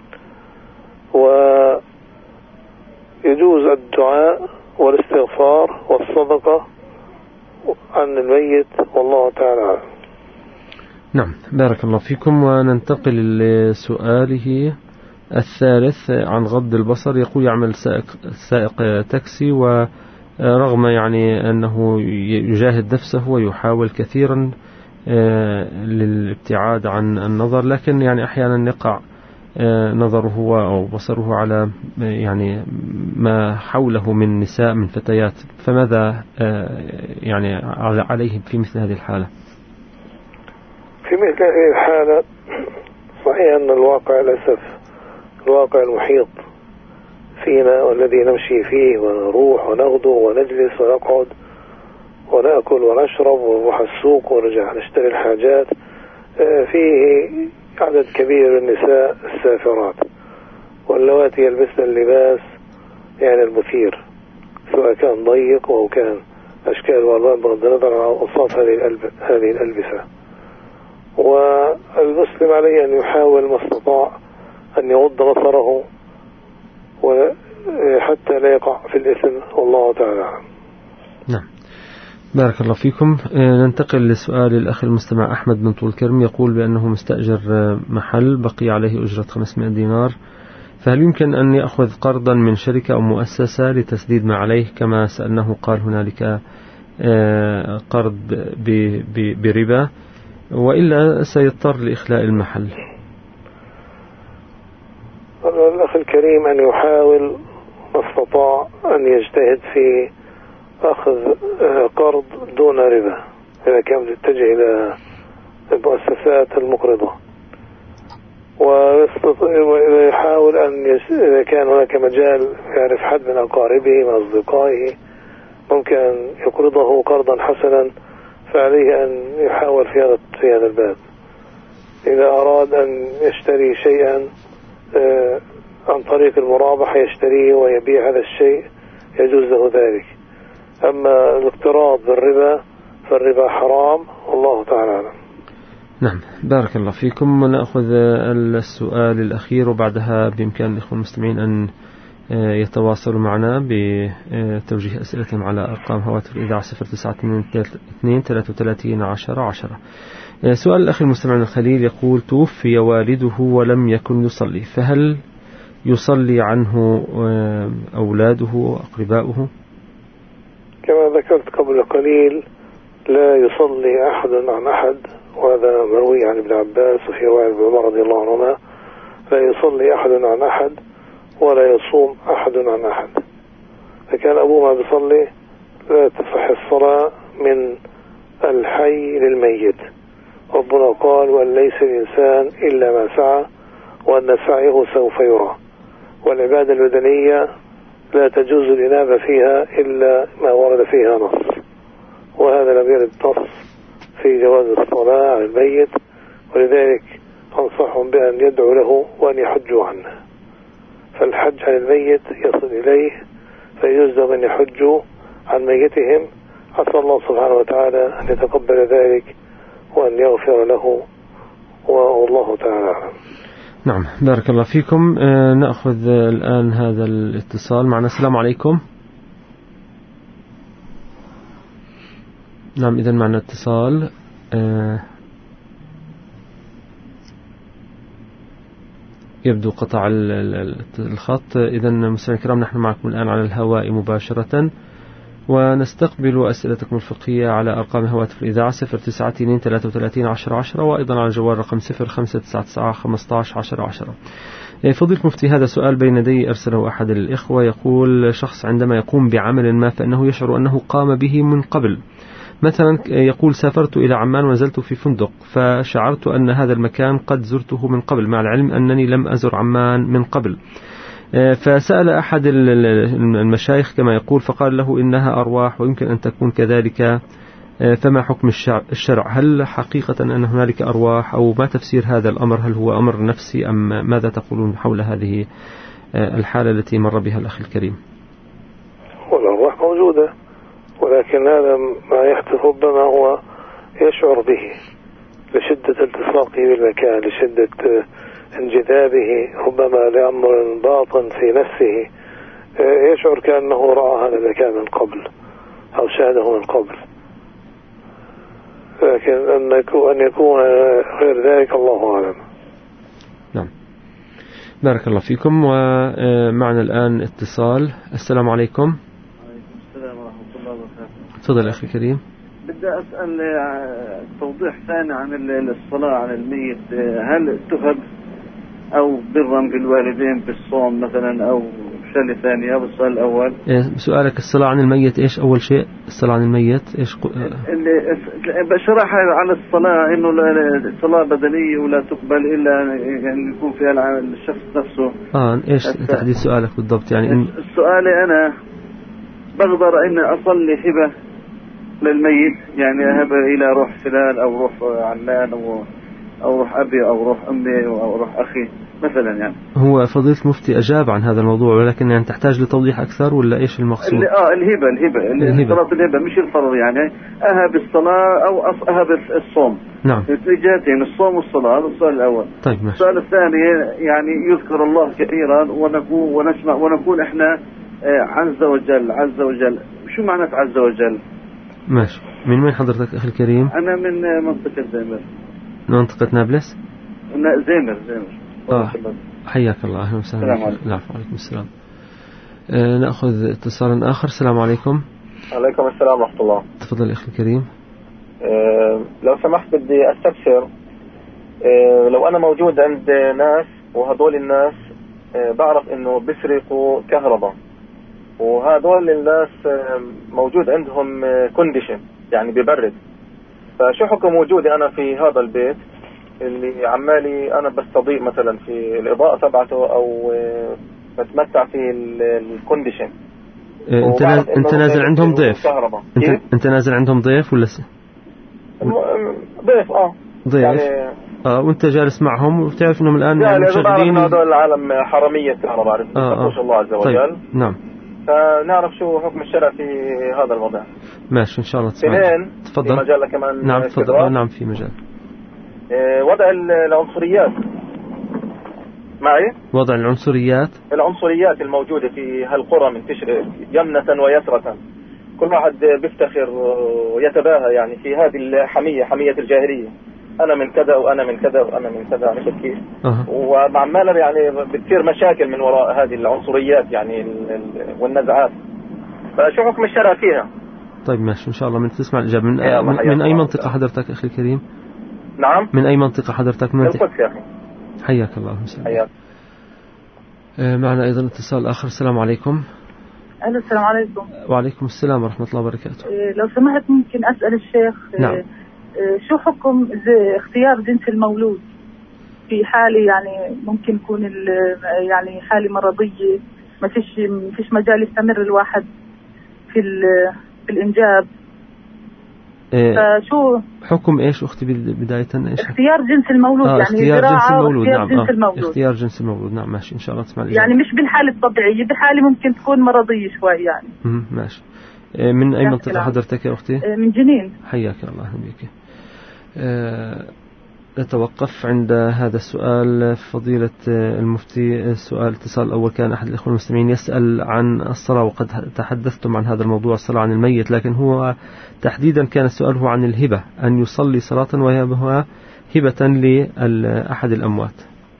ويجوز الدعاء والاستغفار والصدقة عن الميت والله تعالى. نعم، بارك الله فيكم. وننتقل لسؤاله الثالث عن غض البصر. يقول يعمل سائق, سائق تاكسي، ورغم يعني أنه يجاهد نفسه ويحاول كثيرا للابتعاد عن النظر، لكن يعني أحيانا يقع نظره أو بصره على يعني ما حوله من نساء من فتيات، فماذا يعني عليه في مثل هذه الحالة؟ في مثل هذه الحالة صحيح أن الواقع للأسف الواقع المحيط فينا والذي نمشي فيه ونروح ونغدو ونجلس ونقعد ونأكل ونشرب ونروح السوق ونرجع نشتري الحاجات فيه عدد كبير من النساء السافرات واللواتي يلبسن اللباس يعني المثير، سواء كان ضيق أو كان أشكال والوان بغض النظر عن أوصاف هذه الألبسة. والمسلم عليه أن يحاول ما استطاع أن يغض بصره حتى لا يقع في الإثم والله تعالى. نعم، بارك الله فيكم. ننتقل لسؤال الأخ المستمع أحمد بن طول كرم. يقول بأنه مستأجر محل بقي عليه أجرة خمسمائة دينار، فهل يمكن أن يأخذ قرضا من شركة أو مؤسسة لتسديد ما عليه؟ كما سألناه قال هنالك قرض بربا، وإلا سيضطر لإخلاء المحل. الأخ الكريم أن يحاول ما استطاع أن يجتهد في أخذ قرض دون ربا إذا كان يتجه إلى المؤسسات المقرضة، ويحاول أن يس... إذا كان هناك مجال يعرف حد من أقاربه من أصدقائه ممكن أن يقرضه قرضا حسنا، فعليه أن يحاول في هذا في هذا الباب. إذا أراد أن يشتري شيئا عن طريق المرابحة يشتريه ويبيع هذا الشيء يجوز له ذلك. أما الاقتراض بالربا فالربا حرام والله تعالى أعلم. نعم، بارك الله فيكم. ونأخذ السؤال الأخير وبعدها بإمكان الإخوة المستمعين أن يتواصلوا معنا بتوجيه أسئلتهم على أرقام هواتف الإذاعة صفر تسعة اثنين ثلاثة ثلاثين عشرة عشرة. سؤال الأخ المستمع الخليل يقول توفي والده ولم يكن يصلي، فهل يصلي عنه أولاده وأقرباؤه؟ كما ذكرت قبل قليل لا يصلي أحد عن أحد، وهذا مروي عن ابن عباس وفي رواية ابن عمر رضي الله عنهما. لا يصلي أحد عن أحد ولا يصوم أحد عن أحد. فكان أبوه ما بيصلي لا تصح الصلاة من الحي للميت. ربنا قال وأن ليس الإنسان إلا ما سعى وأن سعيه سوف يرى. والعبادة البدنية لا تجوز الإنابة فيها إلا ما ورد فيها نص، وهذا لم يرد نص في جواز الصلاة على الميت، ولذلك أنصحهم بأن يدعو له وأن يحجوا عنه. فالحج عن الميت يصل إليه فيجوز لهم أن يحجوا عن ميتهم. عسى الله سبحانه وتعالى أن يتقبل ذلك وأن يغفر له والله تعالى. نعم، بارك الله فيكم. آه نأخذ الآن هذا الاتصال معنا. السلام عليكم. نعم، إذن معنا اتصال. آه يبدو قطع الخط. إذن مستمعينا الكرام نحن معكم الآن على الهواء مباشرة، ونستقبل أسئلتكم الفقهية على أرقام هواتف الإذاعة صفر تسعة اثنين ثلاثة ثلاثين عشرة عشرة، وأيضا على الجوال رقم صفر خمسة تسعة تسعة خمسة عشر عشرة عشرة. فضيلة المفتي، هذا سؤال بين يدي أرسله أحد الإخوة. يقول شخص عندما يقوم بعمل ما فإنه يشعر أنه قام به من قبل، مثلا يقول سافرت إلى عمان ونزلت في فندق فشعرت أن هذا المكان قد زرته من قبل مع العلم أنني لم أزر عمان من قبل، فسأل أحد المشايخ كما يقول فقال له إنها أرواح ويمكن أن تكون كذلك، فما حكم الشرع؟ هل حقيقة أن هنالك أرواح أو ما تفسير هذا الأمر؟ هل هو أمر نفسي أم ماذا تقولون حول هذه الحالة التي مر بها الأخ الكريم؟ والأرواح موجودة، ولكن هذا ما يحدث ربما هو يشعر به لشدة التصاقه بالمكان، لشدة انجذابه، ربما لأمر باطن في نفسه يشعر كأنه رأى هذا المكان من قبل أو شاهده من قبل، لكن أن يكون غير ذلك الله أعلم. نعم، بارك الله فيكم. ومعنا الآن اتصال. السلام عليكم. السلام ورحمة الله وبركاته. تفضل أخي كريم. بدي أسأل توضيح ثاني عن الصلاة على الميت، هل تفهم أو برا بالوالدين بالصوم مثلا أو شغلة ثانية؟ بالسؤال الأول سؤالك الصلاة عن الميت إيش أول شيء؟ الصلاة عن الميت إيش؟ اللي بشرح على الصلاة إنه الصلاة بدنية ولا تقبل إلا يعني يكون فيها الشخص نفسه. آه إيش تحديد سؤالك بالضبط؟ يعني إن السؤال أنا بقدر إن أصلي هبة للميت، يعني أهب إلى روح فلان أو روح علان أو أو روح أبي أو روح أمي أو روح أخي مثلا. يعني هو فضيلة المفتي أجاب عن هذا الموضوع، ولكن يعني تحتاج لتوضيح أكثر ولا إيش المقصود؟ اللي آه الهبة الهبة, الهبة. صلاة الهبة مش الفرض، يعني أهب الصلاة أو أهب الصوم. نعم، جهتين الصوم والصلاة. هذا السؤال الأول. طيب ماشي. السؤال الثاني يعني يذكر الله كثيرا ونكون ونسمع ونكون إحنا عز وجل عز وجل. شو معنى عز وجل؟ ماشي. من وين حضرتك أخي الكريم؟ أنا من منطقة زيمر. منطقة نابلس؟ لا زيمر زيمر. آه. حياك الله، أهلا وسهلا. السلام عليكم. العفو، عليكم السلام. آه نأخذ اتصالا آخر. السلام عليكم. عليكم السلام ورحمة الله. تفضل أخي الكريم. آه لو سمحت بدي أستفسر، آه لو أنا موجود عند ناس وهدول الناس آه بعرف إنه بيسرقوا كهرباء، وهدول الناس آه موجود عندهم آه كونديشن يعني ببرد، فشو حكم وجودي أنا في هذا البيت اللي عمالي أنا بستضيء مثلا في الإضاءة تبعته أو بتمتع في الكونديشن؟ انت نازل انت نازل عندهم ضيف؟ انت انت نازل عندهم ضيف ولا س... ضيف اه ضيف يعني اه وانت جالس معهم وبتعرف انهم الان يعني مشغلين هذول العالم حرامية كهرباء آه آه. الله عز وجل. طيب. نعم، فنعرف شو حكم الشرع في هذا الوضع. ماشي إن شاء الله. تسمعين تفضل. في مجال كمان. نعم تفضل. نعم في مجال. وضع العنصريات معي. وضع العنصريات العنصريات الموجودة في هالقرى منتشرة يمنة ويسرة، كل واحد بيفتخر ويتباهى يعني في هذه الحمية، حمية الجاهلية، أنا من كذا وأنا من كذا وأنا من كذا، عرفت كيف؟ أه. ومعمالة يعني بتصير مشاكل من وراء هذه العنصريات يعني والنزعات، فشو حكم الشرع فيها؟ طيب ماشي إن شاء الله. من تسمع الإجابة. من, من, من أي منطقة حضرتك أخي الكريم؟ نعم. من أي منطقة حضرتك؟ من القدس يا أخي. حياك الله وسهلا. حياك. آه معنا أيضا اتصال آخر. السلام عليكم. أهلا. السلام عليكم. وعليكم السلام ورحمة الله وبركاته. آه لو سمحت ممكن أسأل الشيخ آه نعم. آه شو حكم اختيار جنس المولود في حالة يعني ممكن يكون يعني حالة مرضية ما فيش ما فيش مجال يستمر الواحد في في الإنجاب؟ فشو حكم ايش اختي بداية ايش؟ اختيار جنس المولود. آه يعني اختيار جنس المولود. نعم. جنس المولود. آه اختيار جنس المولود. نعم ماشي ان شاء الله تسمع الإجابة. يعني مش بالحالة الطبيعية، بحالة ممكن تكون مرضية شوي يعني. امم ماشي. من اي منطقة حضرتك يا اختي؟ من جنين. حياك الله بك. أه نتوقف عند هذا السؤال فضيلة المفتي. السؤال الاتصال الأول كان أحد الإخوة المسلمين يسأل عن الصلاة، وقد تحدثتم عن هذا الموضوع الصلاة عن الميت، لكن هو تحديدا كان السؤال هو عن الهبة، أن يصلي صلاة ويهبها هبة لأحد الأموات.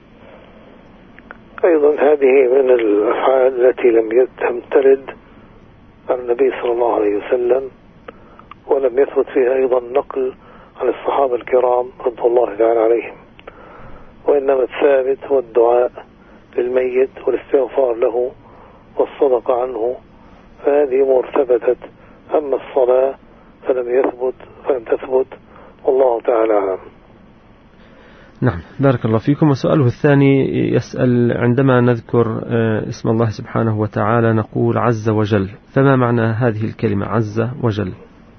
أيضا هذه من الأفعال التي لم ترد عن النبي صلى الله عليه وسلم، ولم يثبت فيها أيضا نقل عن الصحابة الكرام رضي الله تعالى عليهم، وإنما الثابت هو الدعاء للميت والاستغفار له والصدقة عنه، فهذه أمور ثبتت. أما الصلاة فلم يثبت فلم تثبت، والله تعالى أعلم. نعم، بارك الله فيكم. وسؤاله الثاني يسأل: عندما نذكر اسم الله سبحانه وتعالى نقول عز وجل، فما معنى هذه الكلمة عز وجل؟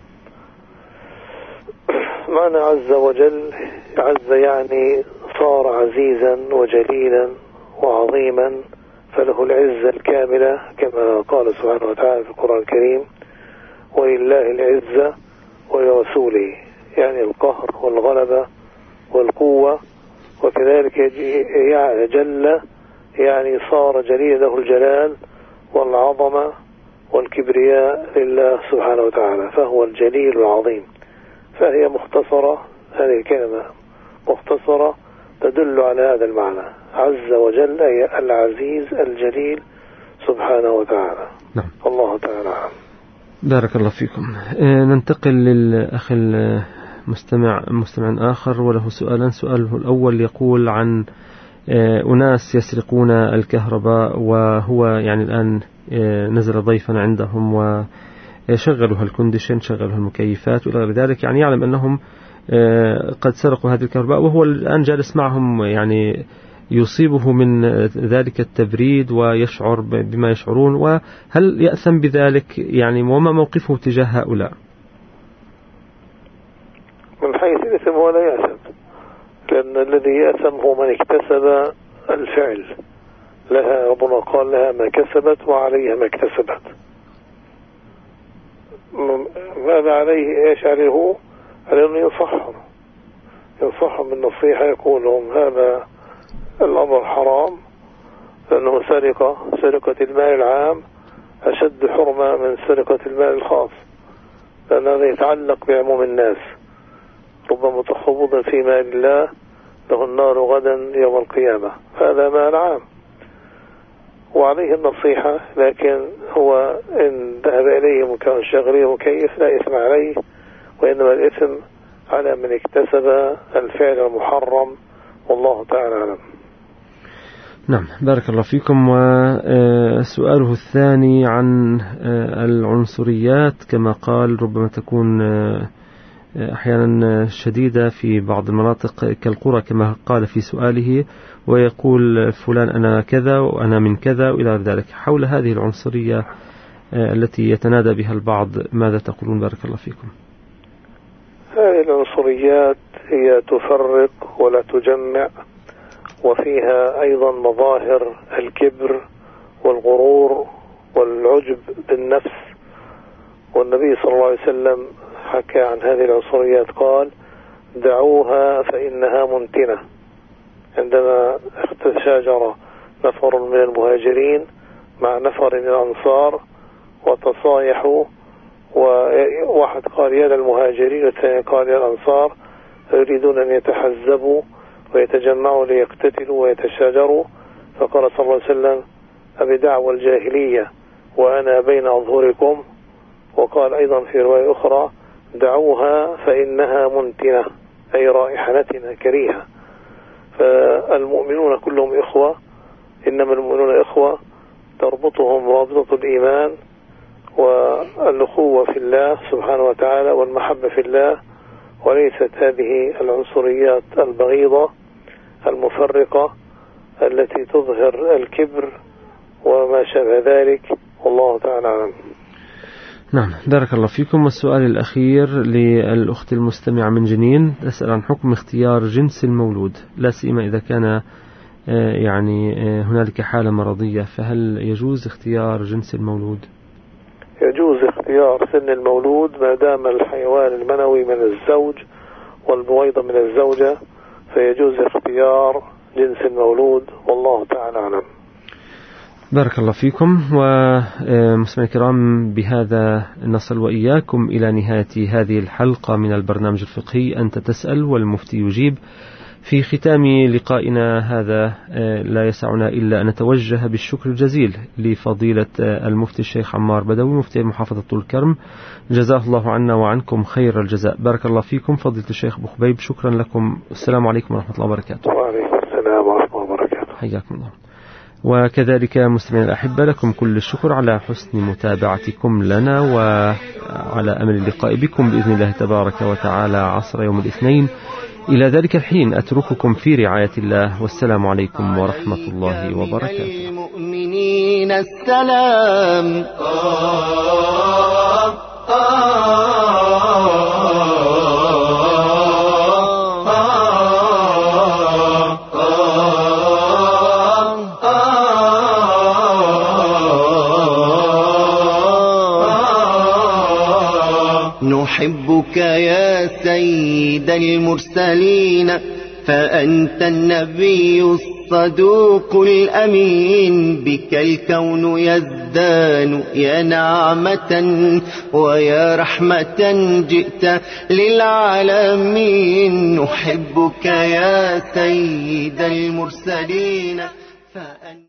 معنى عز وجل، عز يعني صار عزيزا وجليلا وعظيما، فله العزة الكاملة كما قال سبحانه وتعالى في القرآن الكريم: ولله العزة ولرسوله، يعني القهر والغلبة والقوة. وكذلك جل يعني صار جليل، له الجلال والعظمة والكبرياء لله سبحانه وتعالى، فهو الجليل العظيم. فهي مختصرة، هذه الكلمة مختصرة تدل على هذا المعنى، عز وجل أي العزيز الجليل سبحانه وتعالى. نعم. الله تعالى. بارك الله فيكم. ننتقل للأخ المستمع مستمع آخر وله سؤالان. سؤاله الأول يقول عن أناس يسرقون الكهرباء، وهو يعني الآن نزل ضيفا عندهم وشغلوا الكونديشن، شغلوا المكيفات وإلى غير ذلك، يعني يعلم أنهم قد سرقوا هذه الكهرباء، وهو الآن جالس معهم، يعني يصيبه من ذلك التبريد ويشعر بما يشعرون، وهل يأثم بذلك؟ يعني وما موقفه تجاه هؤلاء؟ من حيث الإثم ولا يأثم، لأن الذي يأثم هو من اكتسب الفعل، لها ربنا قال لها ما كسبت وعليها ما اكتسبت. ماذا عليه؟ ايش عليه هو؟ عليه أنه ينصحهم ينصحهم بالنصيحة، يقول لهم هذا الأمر حرام، لأنه سرقة سرقة المال العام أشد حرمة من سرقة المال الخاص، لأن هذا يتعلق بعموم الناس. ربما تخوض في مال الله له النار غدا يوم القيامة، هذا مال عام وعليه النصيحة. لكن هو إن ذهب إليه مكان شغله مكيف لا إثم عليه، وإنما الإثم على من اكتسب الفعل المحرم، والله تعالى أعلم. نعم، بارك الله فيكم. وسؤاله الثاني عن العنصريات، كما قال ربما تكون أحيانا شديدة في بعض المناطق كالقرى كما قال في سؤاله، ويقول فلان أنا كذا وأنا من كذا وإلى ذلك. حول هذه العنصرية التي يتنادى بها البعض ماذا تقولون؟ بارك الله فيكم. هذه العنصريات هي تفرق ولا تجمع، وفيها أيضا مظاهر الكبر والغرور والعجب بالنفس. والنبي صلى الله عليه وسلم حكى عن هذه العنصريات قال: دعوها فإنها منتنة. عندما تشاجر نفر من المهاجرين مع نفر من الأنصار وتصايحوا، وواحد قال يا للمهاجرين والثاني قال يا الأنصار، يريدون أن يتحزبوا ويتجمعوا ليقتتلوا ويتشاجروا، فقال صلى الله عليه وسلم: أبي دعوى الجاهلية وأنا بين أظهركم. وقال أيضا في رواية أخرى: دعوها فإنها منتنة، أي رائحة نتنة كريهة. فالمؤمنون كلهم إخوة، إنما المؤمنون إخوة تربطهم رابطة الإيمان والأخوة في الله سبحانه وتعالى والمحبة في الله، وليست هذه العنصريات البغيضة المفرقة التي تظهر الكبر وما شابه ذلك، والله تعالى أعلم. نعم، بارك الله فيكم. والسؤال الأخير للأخت المستمعة من جنين، تسأل عن حكم اختيار جنس المولود، لا سيما إذا كان يعني هنالك حالة مرضية، فهل يجوز اختيار جنس المولود؟ يجوز اختيار سن المولود ما دام الحيوان المنوي من الزوج والبويضة من الزوجة، فيجوز اختيار جنس المولود، والله تعالى أعلم. بارك الله فيكم. ومستمعينا الكرام، بهذا نصل وإياكم إلى نهاية هذه الحلقة من البرنامج الفقهي أنت تسأل والمفتي يجيب. في ختام لقائنا هذا لا يسعنا إلا أن نتوجه بالشكر الجزيل لفضيلة المفتي الشيخ عمار بدوي مفتي محافظة طول كرم، جزاه الله عنا وعنكم خير الجزاء. بارك الله فيكم فضيلة الشيخ أبو خبيب، شكرا لكم. السلام عليكم ورحمة الله وبركاته. وعليكم السلام ورحمة الله وبركاته. حياكم الله. وكذلك مستمعينا الأحبة لكم كل الشكر على حسن متابعتكم لنا، وعلى أمل اللقاء بكم بإذن الله تبارك وتعالى عصر يوم الاثنين. إلى ذلك الحين أترككم في رعاية الله، والسلام عليكم ورحمة الله وبركاته. المؤمنين السلام. نحبك يا سيد المرسلين، فأنت النبي الصدوق الأمين، بك الكون يزدان يا نعمة ويا رحمة جئت للعالمين. نحبك يا سيد المرسلين، فأنت